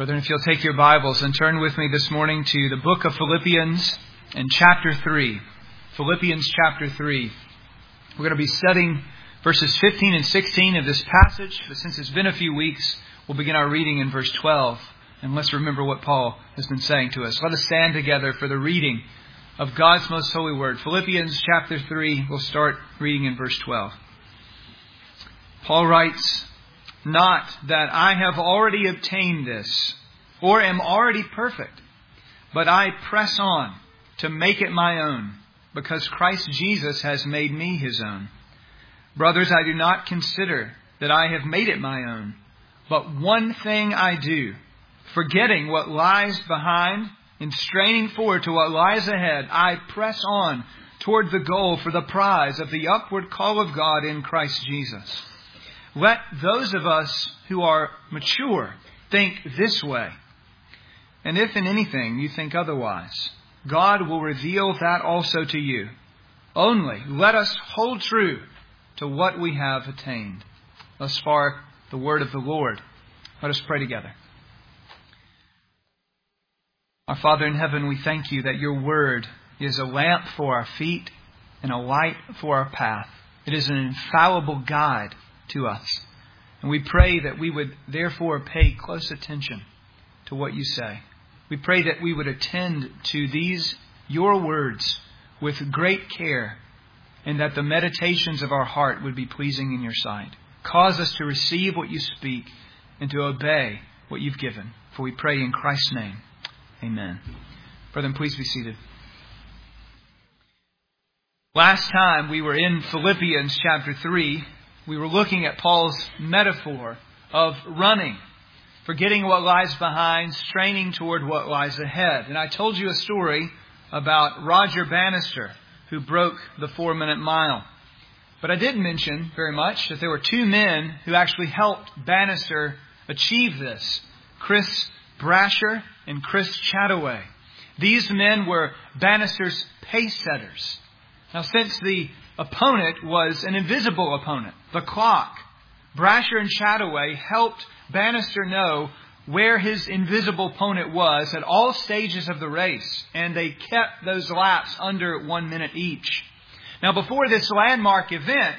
Brethren, if you'll take your Bibles and turn with me this morning to the book of Philippians and chapter 3. Philippians chapter 3. We're going to be studying verses 15 and 16 of this passage, but since it's been a few weeks, we'll begin our reading in verse 12. And let's remember what Paul has been saying to us. Let us stand together for the reading of God's most holy word. Philippians chapter 3, we'll start reading in verse 12. Paul writes, "Not that I have already obtained this, or am already perfect, but I press on to make it my own, because Christ Jesus has made me His own. Brothers, I do not consider that I have made it my own, but one thing I do, forgetting what lies behind and straining forward to what lies ahead, I press on toward the goal for the prize of the upward call of God in Christ Jesus. Let those of us who are mature think this way. And if in anything you think otherwise, God will reveal that also to you. Only let us hold true to what we have attained." Thus far, the word of the Lord. Let us pray together. Our Father in heaven, we thank you that your word is a lamp for our feet and a light for our path. It is an infallible guide to us. And we pray that we would therefore pay close attention to what you say. We pray that we would attend to these, your words, with great care, and that the meditations of our heart would be pleasing in your sight. Cause us to receive what you speak and to obey what you've given. For we pray in Christ's name. Amen. Brethren, please be seated. Last time we were in Philippians chapter 3, we were looking at Paul's metaphor of running, forgetting what lies behind, straining toward what lies ahead. And I told you a story about Roger Bannister, who broke the 4-minute mile. But I didn't mention very much that there were two men who actually helped Bannister achieve this: Chris Brasher and Chris Chataway. These men were Bannister's pace setters. Now, since the opponent was an invisible opponent, the clock, Brasher and Chataway helped Bannister know where his invisible opponent was at all stages of the race, and they kept those laps under 1 minute each. Now, before this landmark event,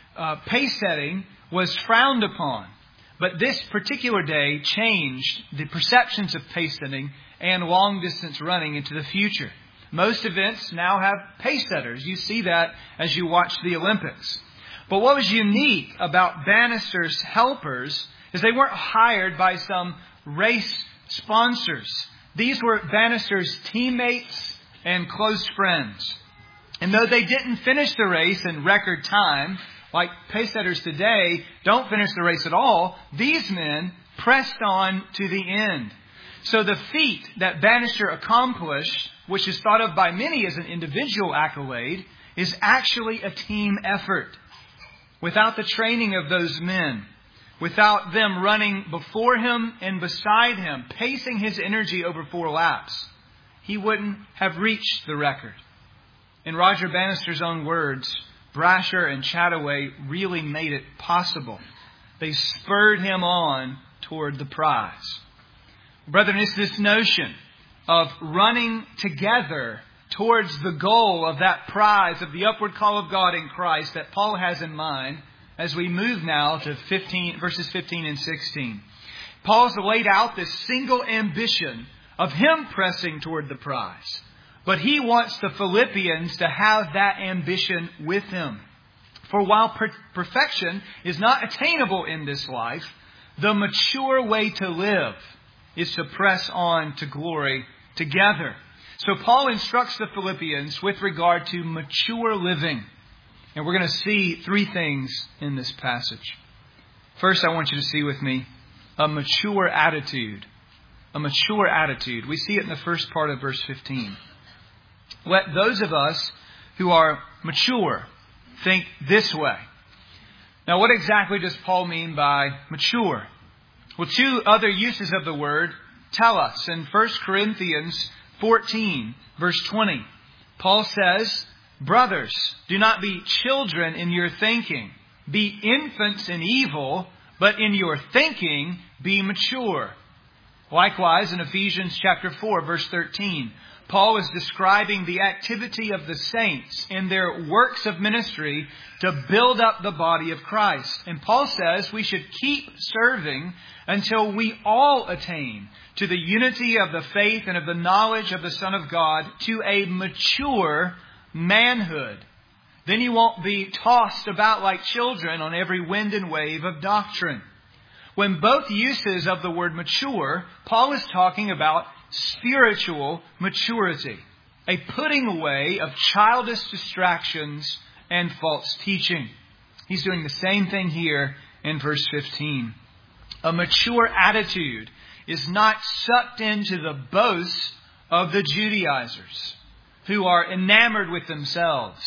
pace setting was frowned upon. But this particular day changed the perceptions of pace setting and long distance running into the future. Most events now have pace setters. You see that as you watch the Olympics. But what was unique about Bannister's helpers is they weren't hired by some race sponsors. These were Bannister's teammates and close friends. And though they didn't finish the race in record time, like pace setters today don't finish the race at all, these men pressed on to the end. So the feat that Bannister accomplished, which is thought of by many as an individual accolade, is actually a team effort. Without the training of those men, without them running before him and beside him, pacing his energy over 4 laps, he wouldn't have reached the record. In Roger Bannister's own words, Brasher and Chataway really made it possible. They spurred him on toward the prize. Brethren, it's this notion of running together towards the goal of that prize of the upward call of God in Christ that Paul has in mind as we move now to verses 15 and 16. Paul's laid out this single ambition of him pressing toward the prize. But he wants the Philippians to have that ambition with him. For while perfection is not attainable in this life, the mature way to live is to press on to glory together. So Paul instructs the Philippians with regard to mature living. And we're going to see 3 things in this passage. First, I want you to see with me a mature attitude. A mature attitude. We see it in the first part of verse 15. Let those of us who are mature think this way. Now, what exactly does Paul mean by mature? Well, 2 other uses of the word tell us. In 1 Corinthians 14, verse 20, Paul says, "Brothers, do not be children in your thinking. Be infants in evil, but in your thinking be mature." Likewise, in Ephesians chapter 4, verse 13, Paul is describing the activity of the saints in their works of ministry to build up the body of Christ. And Paul says we should keep serving until we all attain to the unity of the faith and of the knowledge of the Son of God, to a mature manhood. Then you won't be tossed about like children on every wind and wave of doctrine. When both uses of the word mature, Paul is talking about spiritual maturity, a putting away of childish distractions and false teaching. He's doing the same thing here in verse 15. A mature attitude is not sucked into the boast of the Judaizers who are enamored with themselves.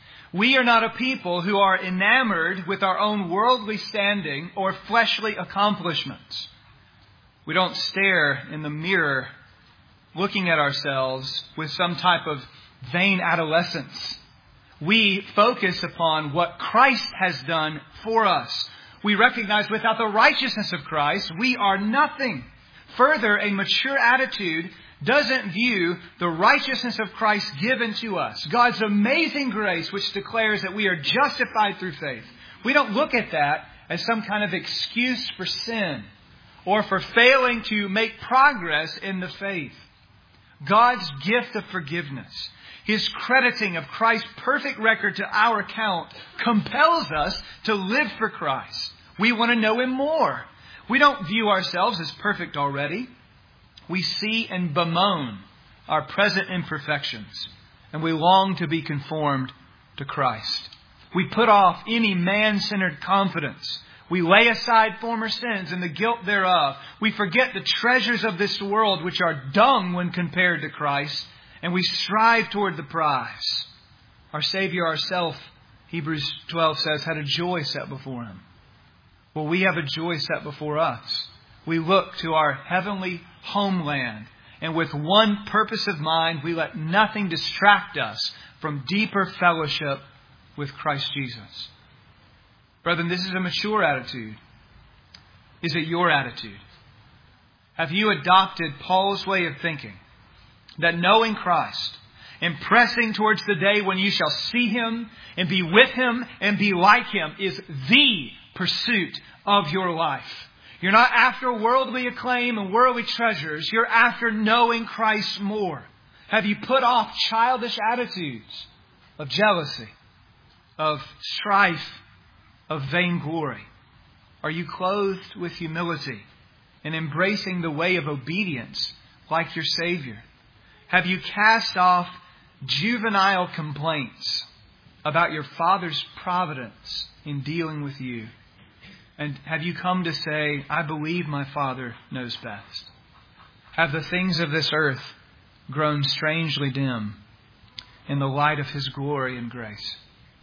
We are not a people who are enamored with our own worldly standing or fleshly accomplishments. We don't stare in the mirror looking at ourselves with some type of vain adolescence. We focus upon what Christ has done for us. We recognize without the righteousness of Christ, we are nothing. Further, a mature attitude doesn't view the righteousness of Christ given to us, God's amazing grace which declares that we are justified through faith. We don't look at that as some kind of excuse for sin or for failing to make progress in the faith. God's gift of forgiveness, His crediting of Christ's perfect record to our account, compels us to live for Christ. We want to know Him more. We don't view ourselves as perfect already. We see and bemoan our present imperfections, and we long to be conformed to Christ. We put off any man-centered confidence. We lay aside former sins and the guilt thereof. We forget the treasures of this world, which are dung when compared to Christ, and we strive toward the prize. Our Savior ourself, Hebrews 12 says, had a joy set before Him. Well, we have a joy set before us. We look to our heavenly homeland, and with one purpose of mind, we let nothing distract us from deeper fellowship with Christ Jesus. Brethren, this is a mature attitude. Is it your attitude? Have you adopted Paul's way of thinking that knowing Christ and pressing towards the day when you shall see Him and be with Him and be like Him is the pursuit of your life? You're not after worldly acclaim and worldly treasures. You're after knowing Christ more. Have you put off childish attitudes of jealousy, of strife, of vainglory? Are you clothed with humility and embracing the way of obedience like your Savior? Have you cast off juvenile complaints about your Father's providence in dealing with you? And have you come to say, I believe my Father knows best? Have the things of this earth grown strangely dim in the light of His glory and grace?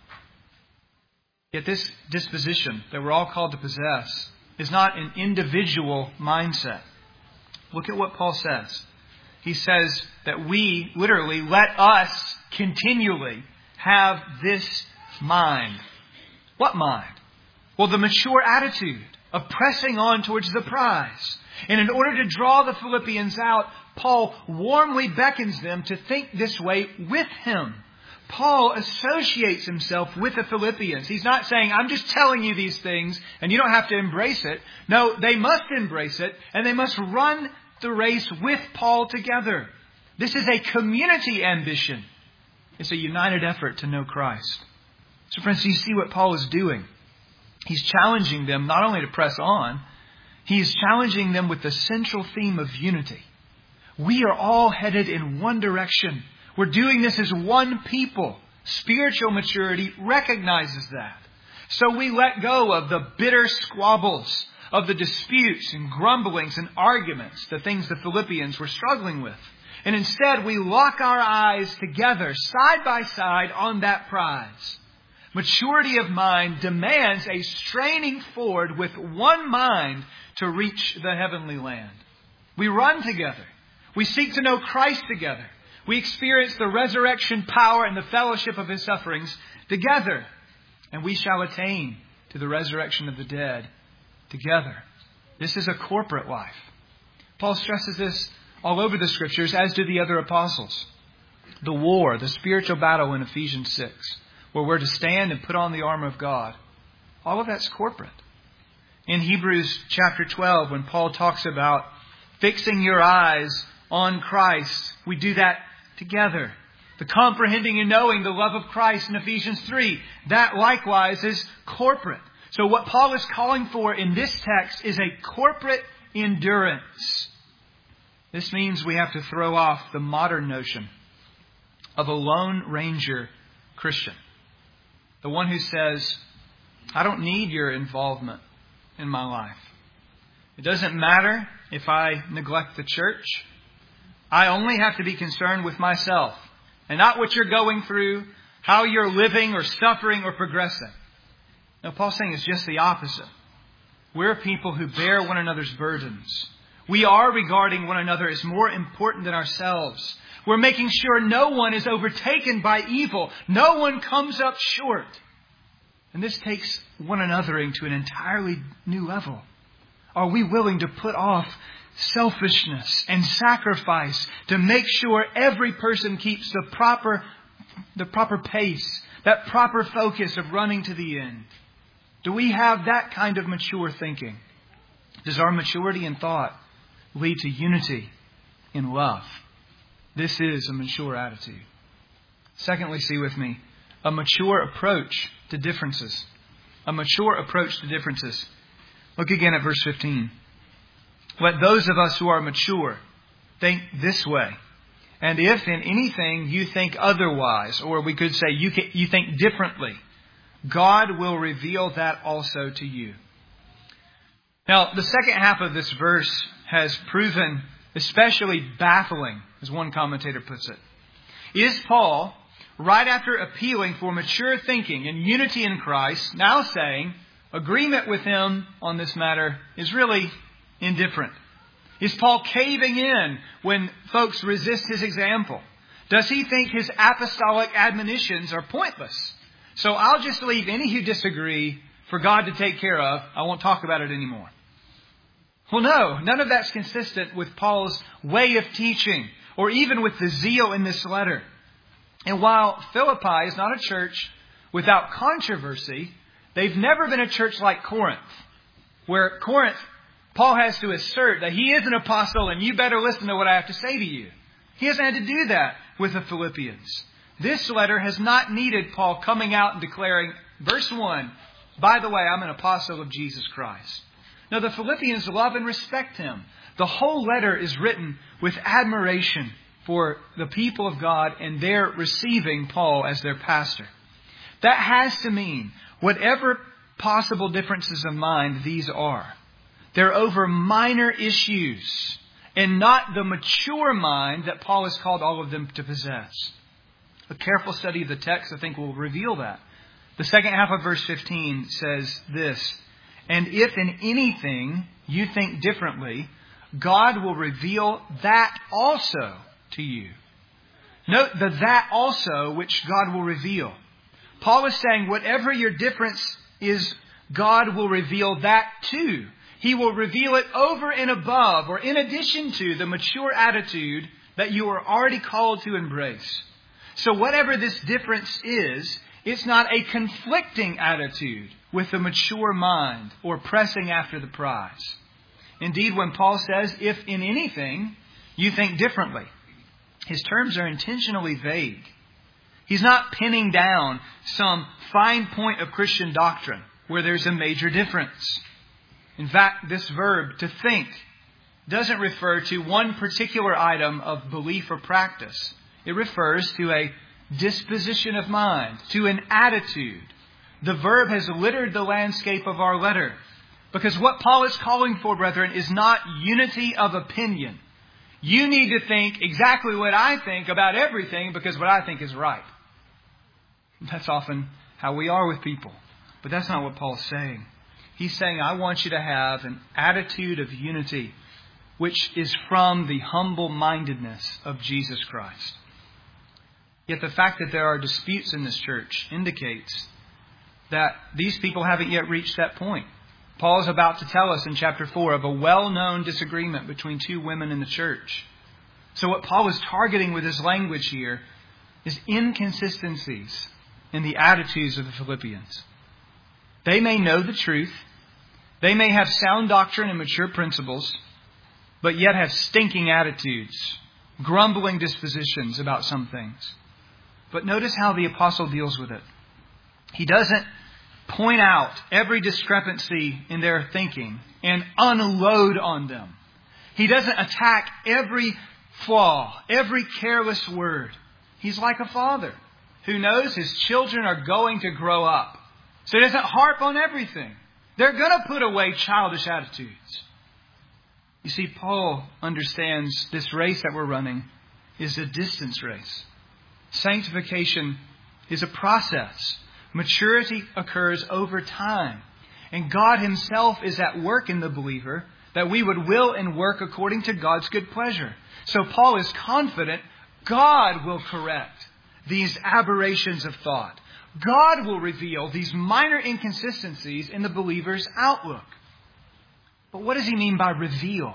Yet this disposition that we're all called to possess is not an individual mindset. Look at what Paul says. He says that we, literally, let us continually have this mind. What mind? Well, the mature attitude of pressing on towards the prize. And in order to draw the Philippians out, Paul warmly beckons them to think this way with him. Paul associates himself with the Philippians. He's not saying, I'm just telling you these things and you don't have to embrace it. No, they must embrace it and they must run the race with Paul together. This is a community ambition. It's a united effort to know Christ. So friends, you see what Paul is doing. He's challenging them not only to press on, he's challenging them with the central theme of unity. We are all headed in one direction. We're doing this as one people. Spiritual maturity recognizes that. So we let go of the bitter squabbles, of the disputes and grumblings and arguments, the things the Philippians were struggling with. And instead we lock our eyes together, side by side, on that prize. Maturity of mind demands a straining forward with one mind to reach the heavenly land. We run together. We seek to know Christ together. We experience the resurrection power and the fellowship of His sufferings together. And we shall attain to the resurrection of the dead together. This is a corporate life. Paul stresses this all over the Scriptures, as do the other apostles. The war, the spiritual battle in Ephesians 6, where we're to stand and put on the armor of God. All of that's corporate. In Hebrews chapter 12, when Paul talks about fixing your eyes on Christ, we do that together. The comprehending and knowing the love of Christ in Ephesians 3, that likewise is corporate. So what Paul is calling for in this text is a corporate endurance. This means we have to throw off the modern notion of a lone ranger Christian. The one who says, I don't need your involvement in my life. It doesn't matter if I neglect the church. I only have to be concerned with myself and not what you're going through, how you're living or suffering or progressing. Now, Paul's saying it's just the opposite. We're people who bear one another's burdens. We are regarding one another as more important than ourselves. We're making sure no one is overtaken by evil. No one comes up short. And this takes one anothering to an entirely new level. Are we willing to put off selfishness and sacrifice to make sure every person keeps the proper pace, that proper focus of running to the end? Do we have that kind of mature thinking? Does our maturity in thought lead to unity in love? This is a mature attitude. Secondly, see with me, a mature approach to differences. A mature approach to differences. Look again at verse 15. Let those of us who are mature think this way. And if in anything you think otherwise, or we could say you think differently, God will reveal that also to you. Now, the second half of this verse has proven especially baffling, as one commentator puts it. Is Paul, right after appealing for mature thinking and unity in Christ, now saying agreement with him on this matter is really indifferent? Is Paul caving in when folks resist his example? Does he think his apostolic admonitions are pointless? So I'll just leave any who disagree for God to take care of. I won't talk about it anymore. Well, no, none of that's consistent with Paul's way of teaching or even with the zeal in this letter. And while Philippi is not a church without controversy, they've never been a church like Corinth, where Corinth, Paul has to assert that he is an apostle and you better listen to what I have to say to you. He hasn't had to do that with the Philippians. This letter has not needed Paul coming out and declaring, verse 1, by the way, I'm an apostle of Jesus Christ. No, the Philippians love and respect him. The whole letter is written with admiration for the people of God and their receiving Paul as their pastor. That has to mean whatever possible differences of mind these are, they're over minor issues and not the mature mind that Paul has called all of them to possess. A careful study of the text, I think, will reveal that. The second half of verse 15 says this, and if in anything you think differently, God will reveal that also to you. Note the that also which God will reveal. Paul is saying whatever your difference is, God will reveal that too. He will reveal it over and above or in addition to the mature attitude that you are already called to embrace. So whatever this difference is, it's not a conflicting attitude with the mature mind or pressing after the prize. Indeed, when Paul says, if in anything you think differently, his terms are intentionally vague. He's not pinning down some fine point of Christian doctrine where there's a major difference. In fact, this verb, to think, doesn't refer to one particular item of belief or practice. It refers to a disposition of mind, to an attitude. The verb has littered the landscape of our letter. Because what Paul is calling for, brethren, is not unity of opinion. You need to think exactly what I think about everything because what I think is right. That's often how we are with people. But that's not what Paul's saying. He's saying, I want you to have an attitude of unity, which is from the humble-mindedness of Jesus Christ. Yet the fact that there are disputes in this church indicates that these people haven't yet reached that point. Paul is about to tell us in chapter 4 of a well-known disagreement between two women in the church. So what Paul is targeting with his language here is inconsistencies in the attitudes of the Philippians. They may know the truth. They may have sound doctrine and mature principles, but yet have stinking attitudes, grumbling dispositions about some things. But notice how the apostle deals with it. He doesn't point out every discrepancy in their thinking and unload on them. He doesn't attack every flaw, every careless word. He's like a father who knows his children are going to grow up. So he doesn't harp on everything. They're going to put away childish attitudes. You see, Paul understands this race that we're running is a distance race. Sanctification is a process. Maturity occurs over time. And God Himself is at work in the believer that we would will and work according to God's good pleasure. So Paul is confident God will correct these aberrations of thought. God will reveal these minor inconsistencies in the believer's outlook. But what does he mean by reveal?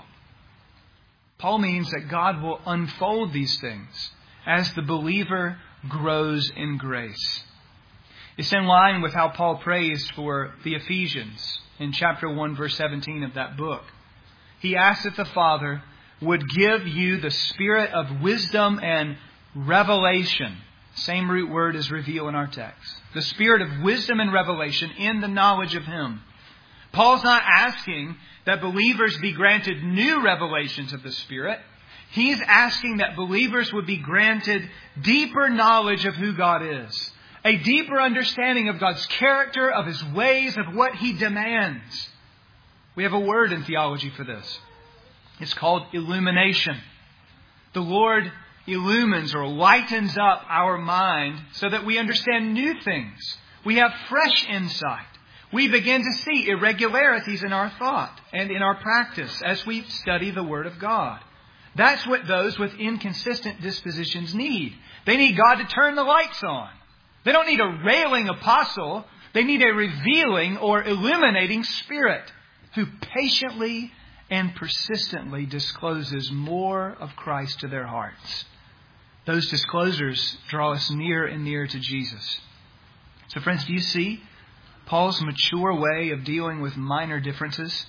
Paul means that God will unfold these things as the believer grows in grace. It's in line with how Paul prays for the Ephesians in chapter 1, verse 17 of that book. He asks that the Father would give you the spirit of wisdom and revelation. Same root word as reveal in our text. The spirit of wisdom and revelation in the knowledge of Him. Paul's not asking that believers be granted new revelations of the Spirit. He's asking that believers would be granted deeper knowledge of who God is. A deeper understanding of God's character, of His ways, of what He demands. We have a word in theology for this. It's called illumination. The Lord illumines or lightens up our mind so that we understand new things. We have fresh insight. We begin to see irregularities in our thought and in our practice as we study the Word of God. That's what those with inconsistent dispositions need. They need God to turn the lights on. They don't need a railing apostle. They need a revealing or illuminating Spirit who patiently and persistently discloses more of Christ to their hearts. Those disclosures draw us near and near to Jesus. So friends, do you see Paul's mature way of dealing with minor differences?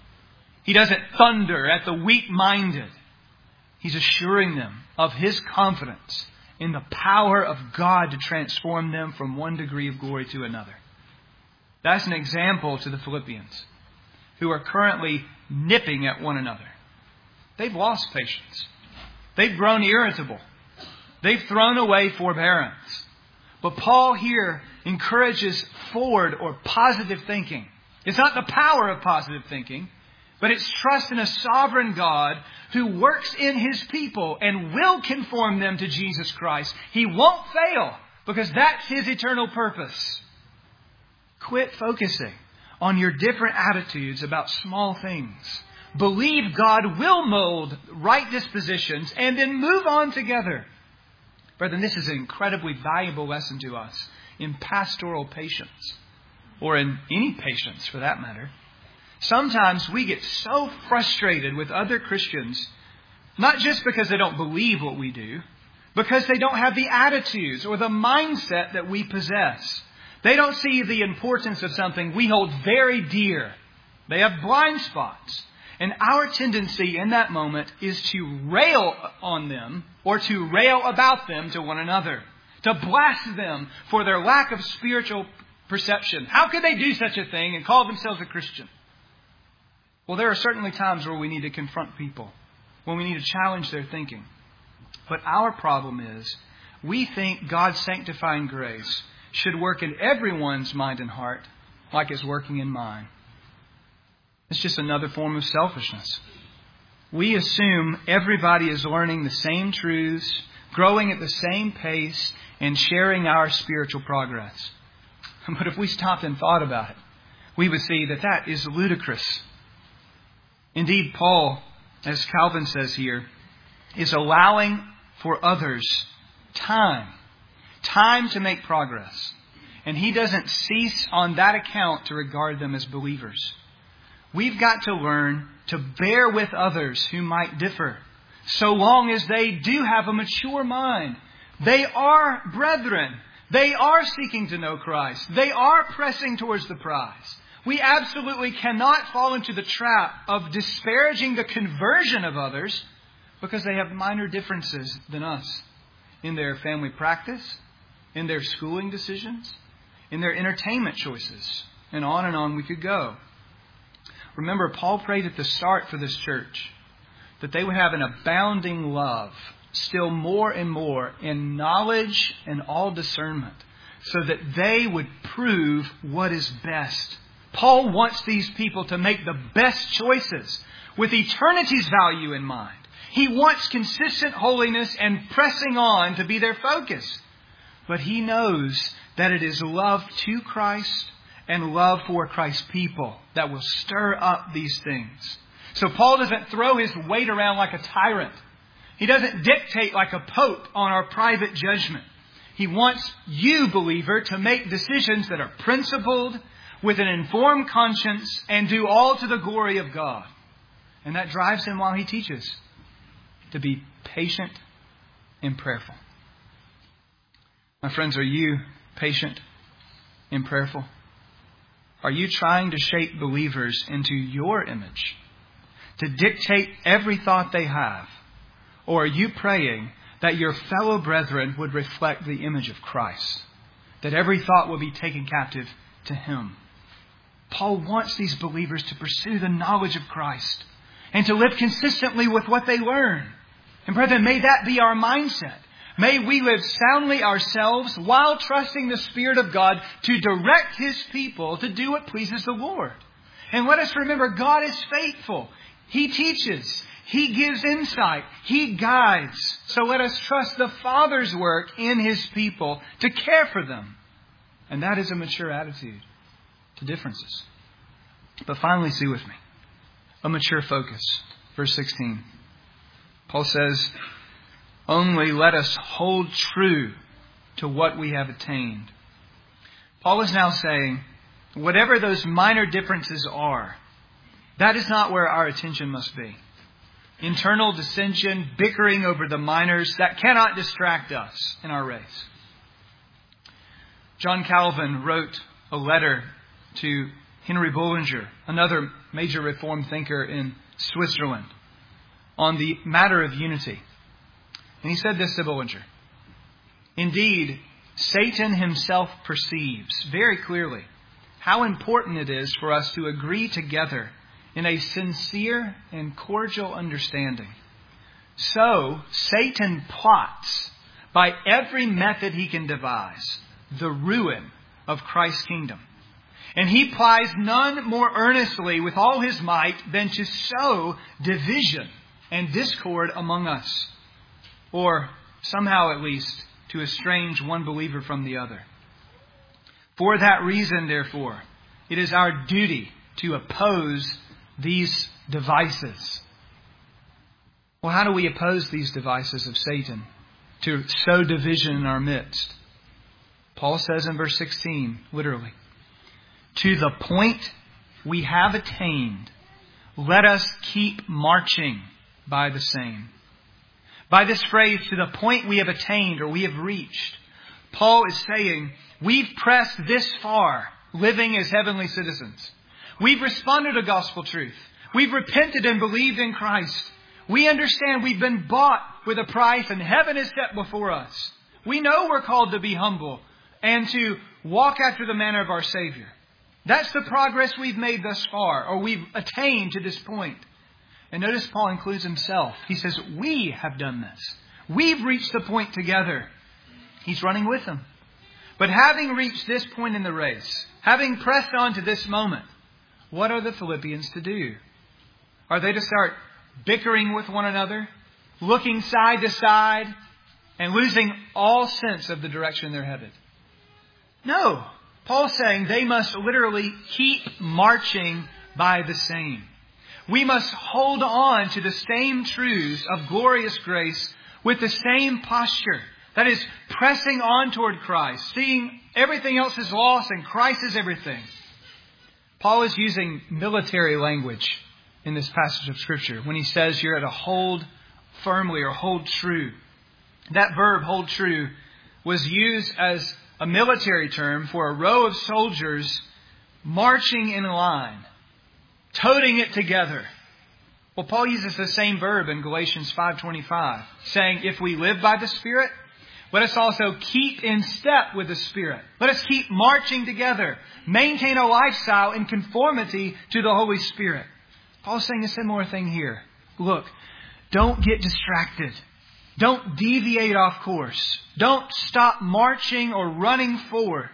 He doesn't thunder at the weak-minded. He's assuring them of His confidence in the power of God to transform them from one degree of glory to another. That's an example to the Philippians who are currently nipping at one another. They've lost patience. They've grown irritable. They've thrown away forbearance. But Paul here encourages forward or positive thinking. It's not the power of positive thinking, but it's trust in a sovereign God who works in His people and will conform them to Jesus Christ. He won't fail because that's His eternal purpose. Quit focusing on your different attitudes about small things. Believe God will mold right dispositions and then move on together. Brethren, this is an incredibly valuable lesson to us in pastoral patience, or in any patience for that matter. Sometimes we get so frustrated with other Christians, not just because they don't believe what we do, because they don't have the attitudes or the mindset that we possess. They don't see the importance of something we hold very dear. They have blind spots. And our tendency in that moment is to rail on them or to rail about them to one another. To blast them for their lack of spiritual perception. How could they do such a thing and call themselves a Christian? Well, there are certainly times where we need to confront people, when we need to challenge their thinking. But our problem is we think God's sanctifying grace should work in everyone's mind and heart like it's working in mine. It's just another form of selfishness. We assume everybody is learning the same truths, growing at the same pace, and sharing our spiritual progress. But if we stopped and thought about it, we would see that that is ludicrous. Indeed, Paul, as Calvin says here, is allowing for others time to make progress. And he doesn't cease on that account to regard them as believers. we've got to learn to bear with others who might differ, so long as they do have a mature mind. They are brethren. They are seeking to know Christ. They are pressing towards the prize. We absolutely cannot fall into the trap of disparaging the conversion of others because they have minor differences than us in their family practice, in their schooling decisions, in their entertainment choices, and on we could go. Remember, Paul prayed at the start for this church that they would have an abounding love, still more and more, in knowledge and all discernment, so that they would prove what is best. Paul wants these people to make the best choices with eternity's value in mind. He wants consistent holiness and pressing on to be their focus. But he knows that it is love to Christ and love for Christ's people that will stir up these things. So Paul doesn't throw his weight around like a tyrant. He doesn't dictate like a pope on our private judgment. He wants you, believer, to make decisions that are principled, with an informed conscience, and do all to the glory of God. And that drives him while he teaches to be patient and prayerful. My friends, are you patient and prayerful? Are you trying to shape believers into your image, to dictate every thought they have? Or are you praying that your fellow brethren would reflect the image of Christ, that every thought will be taken captive to Him? Paul wants these believers to pursue the knowledge of Christ and to live consistently with what they learn. And brethren, may that be our mindset. May we live soundly ourselves while trusting the Spirit of God to direct His people to do what pleases the Lord. And let us remember, God is faithful. He teaches. He gives insight. He guides. So let us trust the Father's work in His people to care for them. And that is a mature attitude to differences. But finally, see with me, a mature focus. Verse 16. Paul says, only let us hold true to what we have attained. Paul is now saying, whatever those minor differences are, that is not where our attention must be. Internal dissension, bickering over the minors, that cannot distract us in our race. John Calvin wrote a letter to Henry Bullinger, another major Reformed thinker in Switzerland, on the matter of unity. And he said this to Bullinger: indeed, Satan himself perceives very clearly how important it is for us to agree together in a sincere and cordial understanding. So, Satan plots by every method he can devise the ruin of Christ's kingdom. And he plies none more earnestly with all his might than to sow division and discord among us, or somehow at least to estrange one believer from the other. For that reason, therefore, it is our duty to oppose these devices. Well, how do we oppose these devices of Satan to sow division in our midst? Paul says in verse 16, literally, to the point we have attained, let us keep marching by the same. By this phrase, to the point we have attained or we have reached, Paul is saying we've pressed this far, living as heavenly citizens. We've responded to gospel truth. We've repented and believed in Christ. We understand we've been bought with a price and heaven is set before us. We know we're called to be humble and to walk after the manner of our Savior. That's the progress we've made thus far, or we've attained to this point. And notice Paul includes himself. He says, we have done this. We've reached the point together. He's running with them. But having reached this point in the race, having pressed on to this moment, what are the Philippians to do? Are they to start bickering with one another, looking side to side, and losing all sense of the direction they're headed? No. Paul's saying they must literally keep marching by the same. We must hold on to the same truths of glorious grace with the same posture. That is, pressing on toward Christ, seeing everything else is lost and Christ is everything. Paul is using military language in this passage of Scripture when he says you're to hold firmly or hold true. That verb, hold true, was used as a military term for a row of soldiers marching in line, toting it together. Well, Paul uses the same verb in Galatians 5:25, saying, if we live by the Spirit, let us also keep in step with the Spirit. Let us keep marching together. Maintain a lifestyle in conformity to the Holy Spirit. Paul's saying a similar thing here. Look, don't get distracted. Don't deviate off course. Don't stop marching or running forward.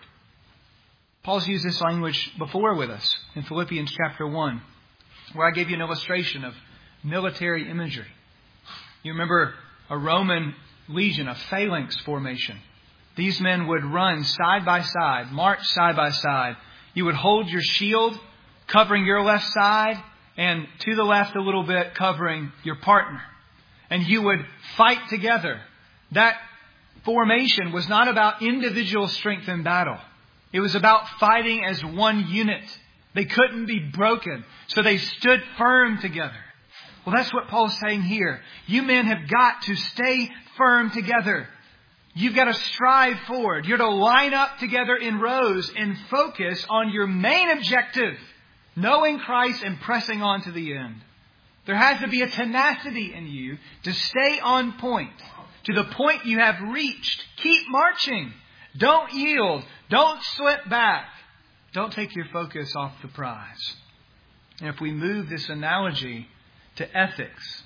Paul's used this language before with us in Philippians chapter 1, where I gave you an illustration of military imagery. You remember a Roman legion, a phalanx formation. These men would run side by side, march side by side. You would hold your shield covering your left side, and to the left a little bit covering your partner. And you would fight together. That formation was not about individual strength in battle. It was about fighting as one unit. They couldn't be broken, so they stood firm together. Well, that's what Paul's saying here. You men have got to stay firm together. You've got to strive forward. You're to line up together in rows and focus on your main objective, knowing Christ and pressing on to the end. There has to be a tenacity in you to stay on point. To the point you have reached, keep marching. Don't yield. Don't slip back. Don't take your focus off the prize. And if we move this analogy to ethics,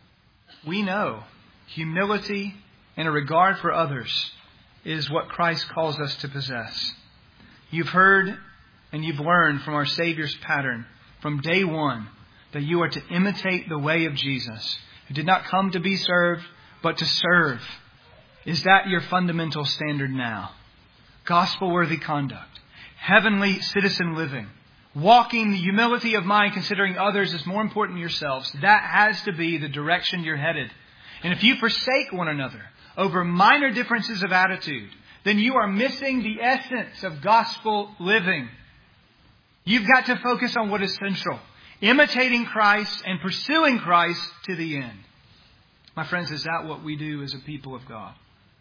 we know humility and a regard for others is what Christ calls us to possess. You've heard and you've learned from our Savior's pattern from day one that you are to imitate the way of Jesus, who did not come to be served, but to serve. Is that your fundamental standard now? Gospel-worthy conduct, heavenly citizen living, walking the humility of mind, considering others as more important than yourselves. That has to be the direction you're headed. And if you forsake one another over minor differences of attitude, then you are missing the essence of gospel living. You've got to focus on what is central, imitating Christ and pursuing Christ to the end. My friends, is that what we do as a people of God?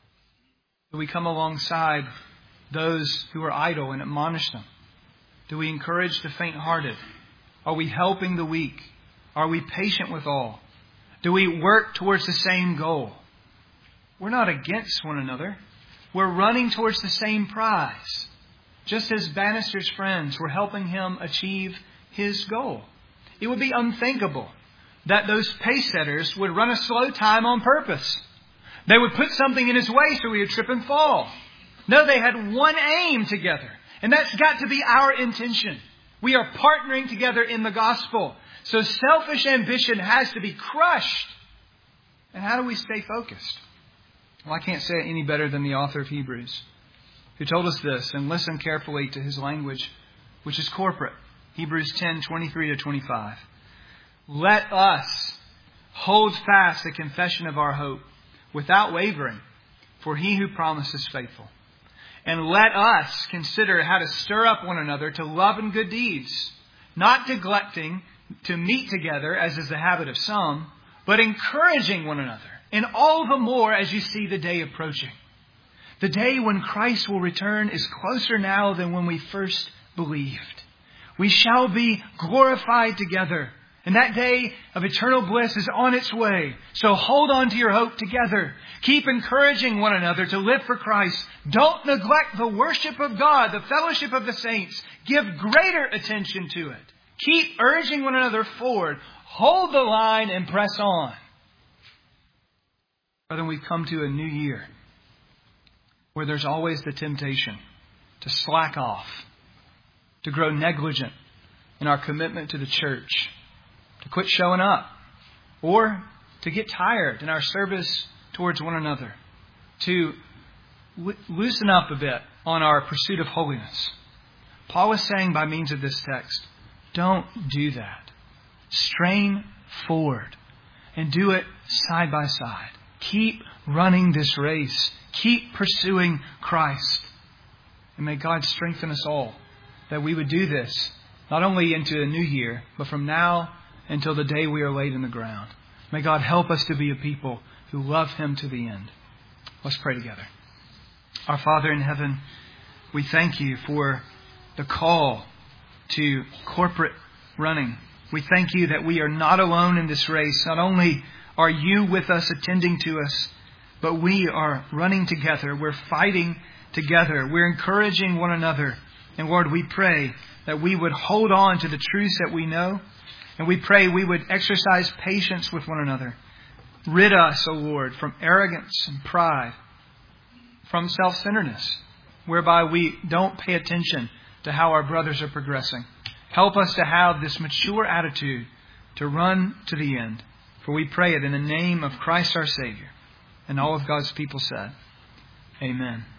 Do we come alongside those who are idle and admonish them? Do we encourage the faint-hearted? Are we helping the weak? Are we patient with all? Do we work towards the same goal? We're not against one another. We're running towards the same prize. Just as Bannister's friends were helping him achieve his goal. It would be unthinkable that those pace setters would run a slow time on purpose. They would put something in his way so he would trip and fall. No, they had one aim together. And that's got to be our intention. We are partnering together in the gospel. So selfish ambition has to be crushed. And how do we stay focused? Well, I can't say it any better than the author of Hebrews, who told us this, and listen carefully to his language, which is corporate. Hebrews 10:23-25. Let us hold fast the confession of our hope without wavering, for he who promised is faithful. And let us consider how to stir up one another to love and good deeds, not neglecting to meet together, as is the habit of some, but encouraging one another, and all the more as you see the day approaching. The day when Christ will return is closer now than when we first believed. We shall be glorified together. And that day of eternal bliss is on its way. So hold on to your hope together. Keep encouraging one another to live for Christ. Don't neglect the worship of God, the fellowship of the saints. Give greater attention to it. Keep urging one another forward. Hold the line and press on. Brethren, we've come to a new year where there's always the temptation to slack off, to grow negligent in our commitment to the church, to quit showing up, or to get tired in our service towards one another, to loosen up a bit on our pursuit of holiness. Paul is saying by means of this text, don't do that. Strain forward and do it side by side. Keep running this race. Keep pursuing Christ. And may God strengthen us all that we would do this not only into a new year, but from now until the day we are laid in the ground. May God help us to be a people who love Him to the end. Let's pray together. Our Father in heaven, we thank You for the call to corporate running. We thank You that we are not alone in this race. Not only are You with us, attending to us, but we are running together. We're fighting together. We're encouraging one another. And Lord, we pray that we would hold on to the truths that we know. And we pray we would exercise patience with one another. Rid us, O Lord, from arrogance and pride, from self-centeredness, whereby we don't pay attention to how our brothers are progressing. Help us to have this mature attitude to run to the end. For we pray it in the name of Christ our Savior. And all of God's people said, Amen.